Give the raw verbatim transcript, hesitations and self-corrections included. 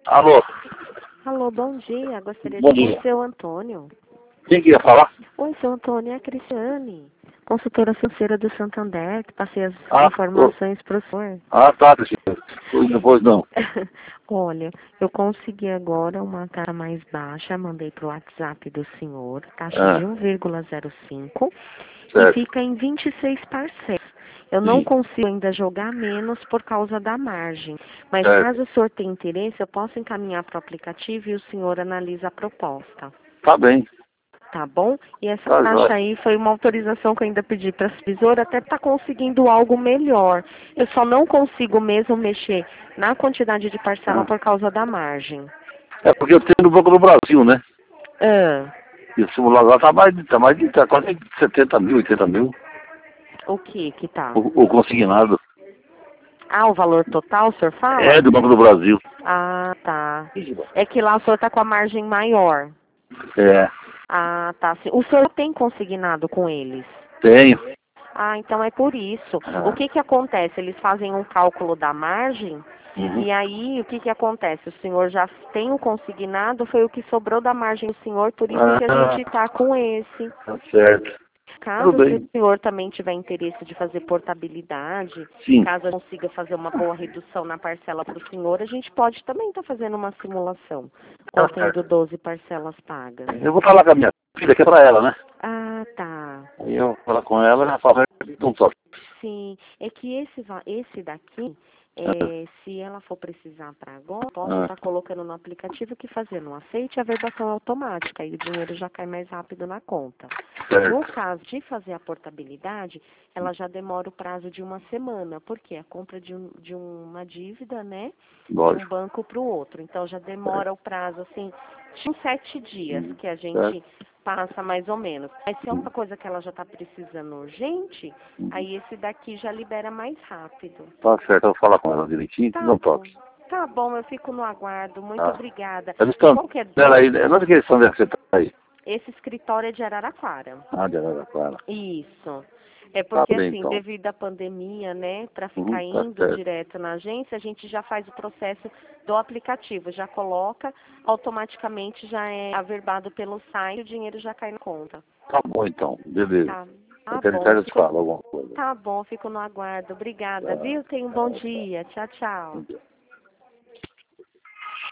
Alô, Alô, bom dia. Gostaria bom de falar dia. com o seu Antônio. Quem que ia falar? Oi, seu Antônio, é a Cristiane, consultora financeira do Santander, que passei as Ah, ô, informações para o senhor. ah tá, Cristina. Pois depois não. Olha, eu consegui agora uma taxa mais baixa, mandei para o WhatsApp do senhor, taxa de Ah, um vírgula zero cinco e certo. fica em vinte e seis parcelas. Eu não Sim, consigo ainda jogar menos por causa da margem, mas certo. caso o senhor tenha interesse, eu posso encaminhar para o aplicativo e o senhor analisa a proposta. Tá bem. Tá bom? E essa Tá taxa jóia. aí foi uma autorização que eu ainda pedi para a supervisora, até tá conseguindo algo melhor. Eu só não consigo mesmo mexer na quantidade de parcela Ah. por causa da margem. É porque eu tenho no Banco do Brasil, né? Ah, E o simulador lá tá mais de, tá mais de, tá quase de setenta mil, oitenta mil. o que que tá? O, o consignado. Ah, o valor total, o senhor É fala? do Banco do Brasil. Ah, tá. É que lá o senhor tá com a margem maior. É, Ah, tá. Sim. O senhor tem consignado com eles? tenho. Ah, então é por isso. O Ah, que que acontece? Eles fazem um cálculo da margem uhum. e aí o que que acontece? O senhor já tem o consignado, foi o que sobrou da margem do senhor, por isso que a Ah, gente está com esse. tá certo. Tudo Caso o bem. senhor também tiver interesse de fazer portabilidade, Sim. caso eu consiga fazer uma boa redução na parcela para o senhor, a gente pode também estar fazendo uma simulação, Tá contendo certo. doze parcelas pagas. Eu vou falar com a minha filha, que é pra ela, né? Ah, tá. Aí eu vou falar com ela e ela fala, não toque. Sim, é que esse, va- esse daqui, é, se ela for precisar para agora, posso Ah, estar colocando no aplicativo que fazendo um aceite e a verbação automática, e o dinheiro já cai mais rápido na conta. No certo. caso de fazer a portabilidade, ela já demora o prazo de uma semana, porque a compra de, um, de uma dívida, né, de um Lógico. banco para o outro. Então já demora o prazo, assim, de uns sete dias Hum, que a certo. gente passa mais ou menos. Mas se é Hum, uma coisa que ela já está precisando urgente, hum. aí esse daqui já libera mais rápido. Tá certo, eu vou falar com ela direitinho, Tá não bom. toque. Tá bom, eu fico no aguardo. Muito Tá. obrigada. Eles estão Qualquer dela aí, dúvida, onde que eles estão dela que você tá aí? esse escritório é de Araraquara. Ah, de Araraquara. Isso. É Tá porque, bem, assim, então. devido à pandemia, né, para Uhum, ficar tá indo certo. direto na agência, a gente já faz o processo do aplicativo, já coloca, automaticamente já é averbado pelo site, o dinheiro já cai na conta. Tá bom, então. Beleza. Tá, tá Qualquer bom, coisa eu te fico, falo alguma coisa. tá bom, fico no aguardo. Obrigada, Tá, viu? Tenha um bom tá, tá. dia. Tchau, tchau. Entendi.